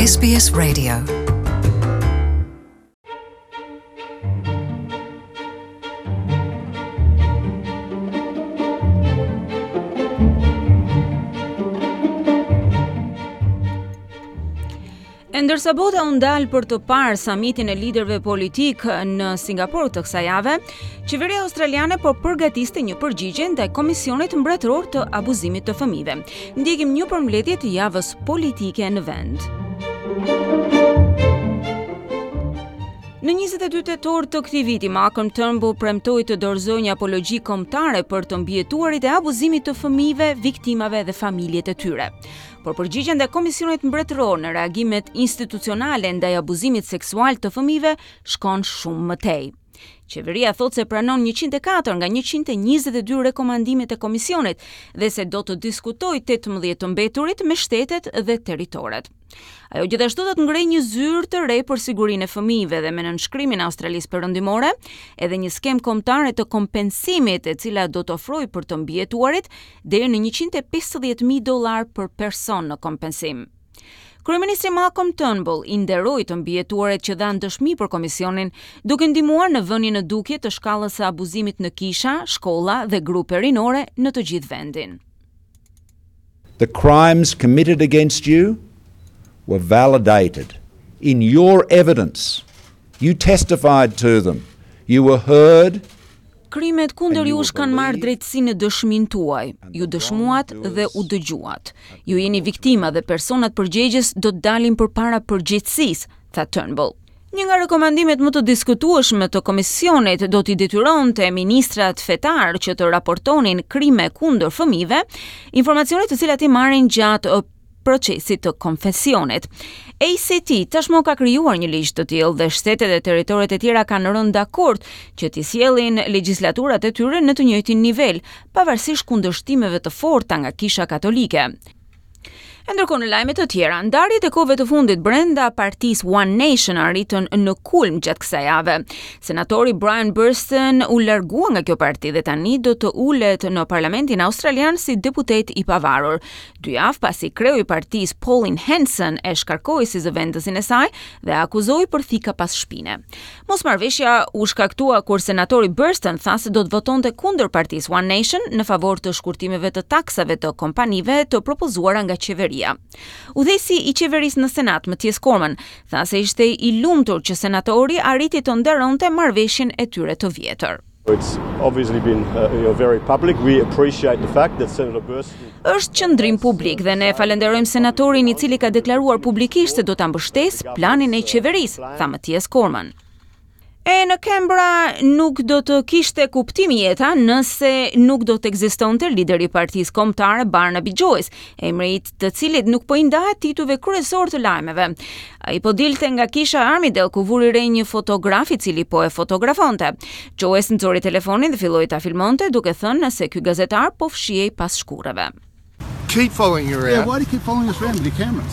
SBS Radio. Ndërsa bota u ndal për të parë samitin e liderëve politik në Singapur të kësaj jave, qeveria australiane po përgatiste një përgjigje ndaj Komisionit Mbretëror të Abuzimit të Fëmijëve. Ndjekim një përmbledhje të javës politike në vend. Në 22 tetor të këtij viti, Malcolm Turnbull premtoi të dorëzojë një apologji kombëtare për të mbietuarit e abuzimit të fëmijëve, viktimave dhe familjet e tyre. Por përgjigjen ndaj Komisionit Mbretëror në reagimet institucionale ndaj abuzimit seksual të fëmijëve shkon shumë më tej. Qeveria thotë se pranon 104 nga 122 rekomandimet e Komisionit dhe se do të diskutojë 18 të mbeturit me shtetet dhe territoret. Ajo gjithashtu do të ngrej një zyrë të re për sigurinë e fëmijëve dhe me nënshkrimin e Australisë Perëndimore, edhe një skemë kombëtare të kompensimit e cila do të ofrojë për të mbietuarit deri në $150,000 për person në kompensim. Kryeministri Malcolm Turnbull i nderoi të mbietuarit që dhanë dëshmi për komisionin, duke ndihmuar në vënien në dukje të shkallës së abuzimit në kisha, shkolla dhe grupe rinore në të gjithë vendin. The crimes committed against you were validated in your evidence. You testified to them. You were heard. Krimet kundër jush kanë marrë drejtësi në dëshminë tuaj. Ju dëshmuat dhe u dëgjuat. Ju jeni viktima dhe personat përgjegjës do të dalin përpara përgjegjësisë, tha Turnbull. Një nga rekomandimet më të diskutueshme të komisionit do t'i detyronte ministrat fetar që të raportonin krime kundër fëmijëve, informacionet të cilat i marrin gjatë procesit të konfesionit. ACT tashmë ka krijuar një ligj të tillë dhe shtetet e territoret e tjera kanë rënë dakord që t'i sjellin legjislaturat e tyre në të njëjtin nivel, pavarësisht kundërshtimeve të forta nga Kisha Katolike. Ndërkohë në lajme të tjera, ndarjet e kohëve të fundit brenda partisë One Nation arritën në kulm gjatë kësaj jave. Senatori Brian Burston u largua nga kjo parti dhe tani do të ulet në Parlamentin Australian si deputet i pavarur. 2 javë pasi kreu i partisë Pauline Hanson e shkarkoi si zëvendësin e saj dhe akuzoi për thika pas shpine. Mosmarrveshja u shkaktua kur senatori Burston tha se do të votonte kundër partisë One Nation në favor të shkurtimeve të taksave të kompanive të propozuara nga qeveria. Udhëheqësi i qeverisë në Senat, Mathias Cormann, tha se ishte i lumtur që senatori arriti të nderonte marrëveshjen e tyre të vjetër. It's obviously been very public. We appreciate the fact that Senator Burston Është qendrim publik dhe ne falenderojmë senatorin i cili ka deklaruar publikisht se do ta mbështesë planin e qeverisë, tha Mathias Cormann. E në Canberra nuk do të kishte kuptim jeta nëse nuk do të ekzistonte lideri i partisë kombëtare Barnaby Joyce, emri i të cilit nuk po i ndahet titujve kryesor të lajmeve. Ai po dilte nga kisha Armidale ku vuri re një fotograf i cili po e fotografonte. Joyce nxori telefonin dhe filloi ta filmonte duke thënë se ky gazetar po fshihej pas shkurreve. Keep following you around. Yeah, why do you keep following us around with your cameras?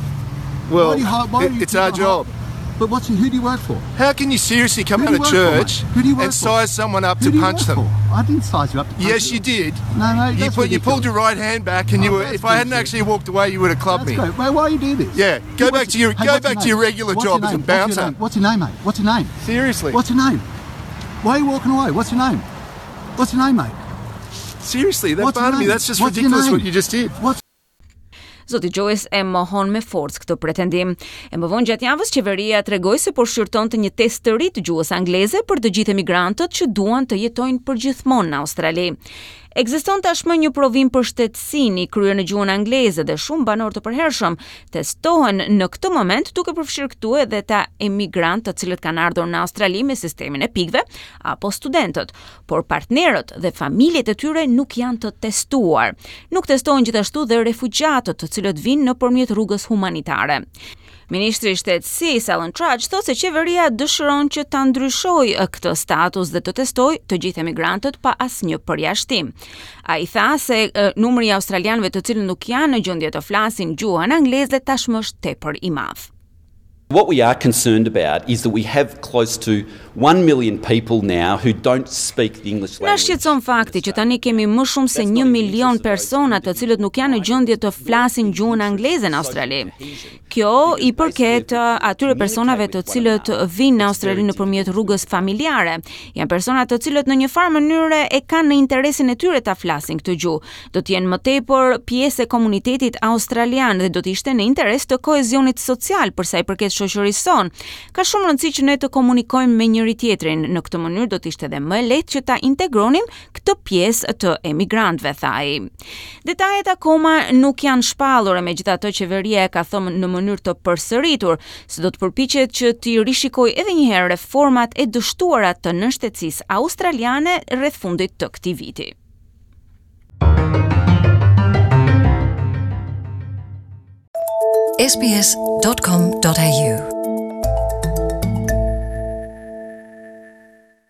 Well, why do you it's keep our it job. But who do you work for? How can you seriously come Who out do of you work for, church mate? Who do you work and for? size someone up Who to do you punch work them? for? I didn't size you up to punch Yes, you. you did. No, You that's pulled your ridiculous. right hand back and That's if I hadn't bullshit. actually walked away, you would have clubbed That's me. great. Well, why you do this? Yeah, go Hey, back to your what's your name? regular What's job your as a name? What's your bouncer. name? What's your name, mate? What's your name? Seriously. What's your name? Why are you walking away? What's your name? What's your name, mate? Seriously, that What's your Barnaby, name? that's just What's your ridiculous name? what you just did. What's Zoti Joyce e mohon me forcë këtë pretendim. E më vonë gjatë javës qeveria tregoi se po shqyrtonte një test të ri të gjuhës angleze për të gjithë emigrantët që duan të jetojnë përgjithmonë në Australi. Ekziston tashmë një provim për shtetësinë i kryer në gjuhën angleze dhe shumë banorë të përhershëm testohen në këtë moment duke përfshirë këtu edhe ta emigrantë të cilët kanë ardhur në Australi me sistemin e pikëve apo studentët, por partnerët dhe familjet e tyre nuk janë të testuar. Nuk testohen gjithashtu dhe refugjatët të cilët vinë nëpërmjet rrugës humanitare. Ministri i Shtetësisë Alan Trudge thotë se qeveria dëshiron që ta ndryshojë këtë status dhe të testojë të gjithë emigrantët pa asnjë përjashtim. Ai tha se numri i australianëve të cilët nuk janë në gjendje të flasin gjuhën angleze tashmë është tepër i madh. What we are concerned about is that we have close to 1 million people now who don't speak the English Na language. shqetëson fakti që tani kemi më shumë se 1 milion persona të cilët nuk janë në gjendje të flasin gjuhën angleze në Australi. Kjo i përket atyre personave të cilët vinë në Australi nëpërmjet rrugës familjare. Janë persona të cilët në një farë mënyrë e kanë në interesin e tyre ta flasin këtë gjuhë. Do të jenë më tepër pjesë e komunitetit australian dhe do të ishte në interes të koezionit social për sa i përket shoqërisë sonë. Ka shumë rëndësi që ne të komunikojmë me njëri tjetrin. Në këtë mënyrë do të ishte edhe më lehtë që ta integronim këtë pjesë të emigrantëve, tha ai. Detajet akoma nuk janë shpallur, megjithatë qeveria e ka thënë në mënyrë të përsëritur se do të përpiqet që të rishikojë edhe një herë reformat e dështuara të nënshtetësisë australiane rreth fundit të këtij viti. sbs.com.au